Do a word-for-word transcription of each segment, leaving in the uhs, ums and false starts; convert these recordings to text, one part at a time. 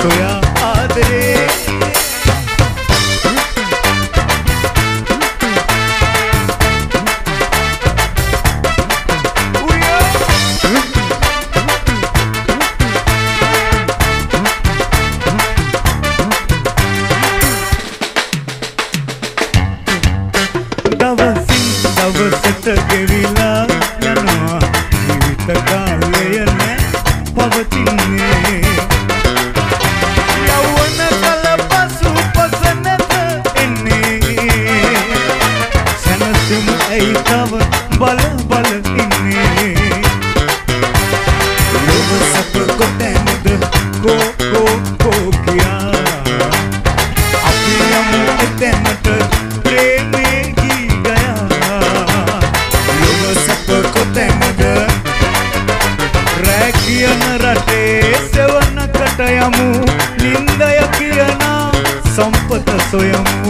සොයා ආදරේ දවසට ගෙවිලා යනවා ජීවිත කාලය නෑ පවතින්නේ යවන කල පසු පස නැත එන්නේ සැනසීම ඇයි තව බල බල ඉන්නේ ලොව සැප කොටැනද කෝ කෝ කෝ කියා අපි යමු එතැනට ප්‍රේමේ ගී ගයා ලොව සැප කොටැනද රැ කියන රටේ සෙවණකට යමු නින්දය කියන සම්පත සොයමු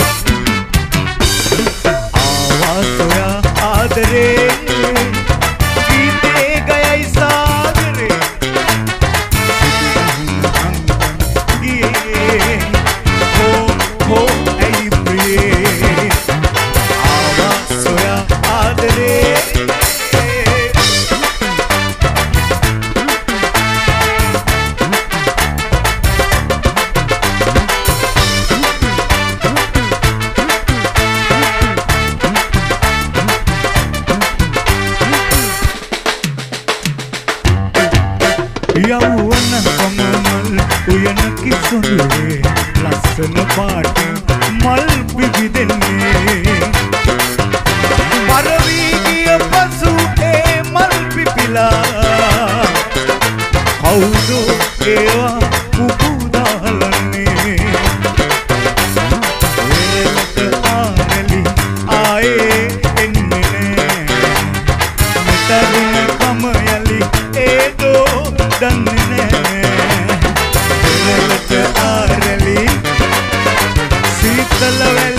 ආවා සොයා ආදරේ ගීතේ ගයයි සාගරේ ගියේ හෝ හෝ ඇයි ප්‍රියේ ආවා සොයා ආදරේ යවන කමමල් උයන කිසුනේ ලස්සන පාට මල් පිපිදෙන්නේ පරවී ගිය පසු ඒ මල් පිපිලා කවුද ඒවා කුකුදාලන්නේ වේලට ආරලි ආයේ එන්නේ මෙතන කම යලි ඒදෝ දන්නේ නෑ වේලට ආරලි සීතල